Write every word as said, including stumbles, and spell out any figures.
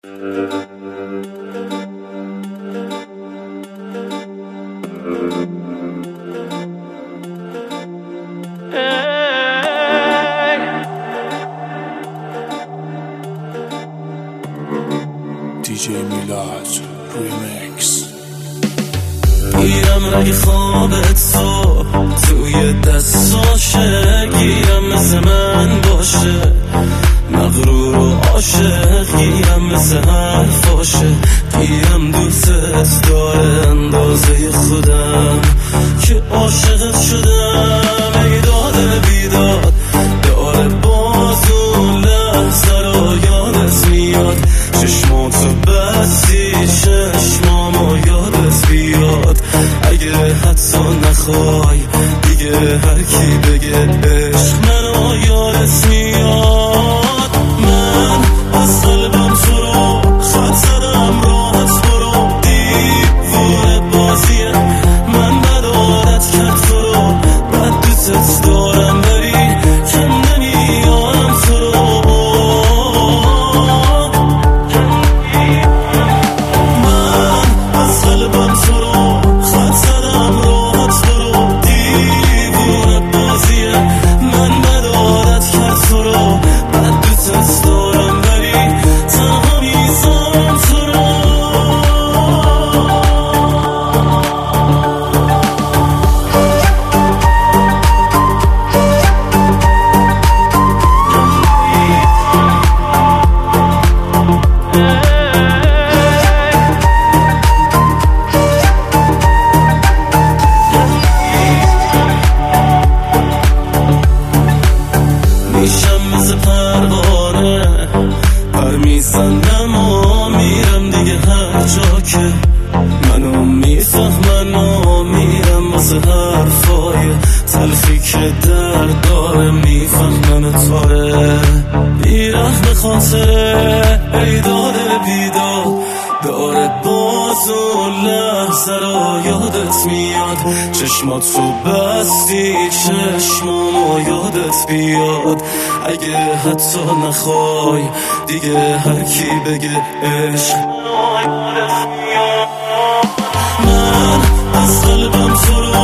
دی جی میلاد ریمیکس. گیرم رگ خوابت تو توی دستاشه، گیرم مثل من باشه، مغرور و عاشق، گیرم مثل حرفاشه، گیرم دوستت داره اندازه خودم که عاشقت شدم. ای داده بیداد داره باز اون لحظه رو یادت میاد، چشماتو بستی چشمامو یادت بیاد. اگه حتی نخوای دیگه هر کی بگه عشق منو یادت میاد. من از قلبم تو رو خط زدم، راحت برو، دیوونه بازیه من، بد عادت کرد تو رو، بد دوستت دارم بری کم نمیارم تو رو. من از قلبم تو رو خط زدم، راحت برو، دیوونه بازیه من، بد عادت کرد تو رو، بد دوستت دارم بری تنها میذارم تو رو. میشم مثل پروانه پر میزنم و میرم دیگه هر جا که منو میفهمن و میرم واسه حرفای تلخی که درد داره، میفهمن تاره بیرحم خاطره. ای داده بیداد داره باز اون لحظه رو یادت میاد، چشماتو بستی چشمامو یادت بیاد. اگه حتی نخوای دیگه هر کی بگه عشق من از قلبم تو رو